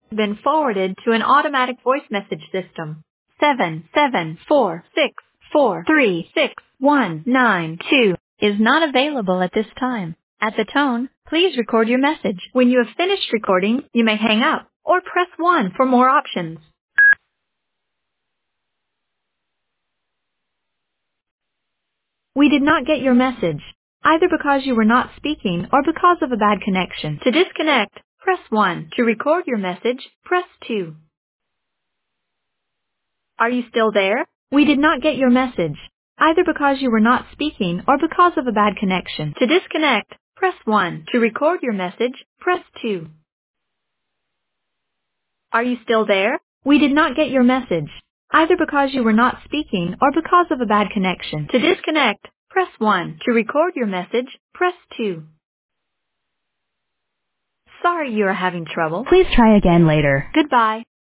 been forwarded to an automatic voice message system. 77464361992 is not available at this time. At the tone, please record your message. When you have finished recording, you may hang up or press 1 for more options. We did not get your message, either because you were not speaking or because of a bad connection. To disconnect, press 1. To record your message, press 2. Are you still there? We did not get your message, either because you were not speaking or because of a bad connection. To disconnect, press 1. To record your message, press 2. Are you still there? We did not get your message, either because you were not speaking or because of a bad connection. To disconnect, press 1. To record your message, press 2. Sorry you are having trouble. Please try again later. Goodbye.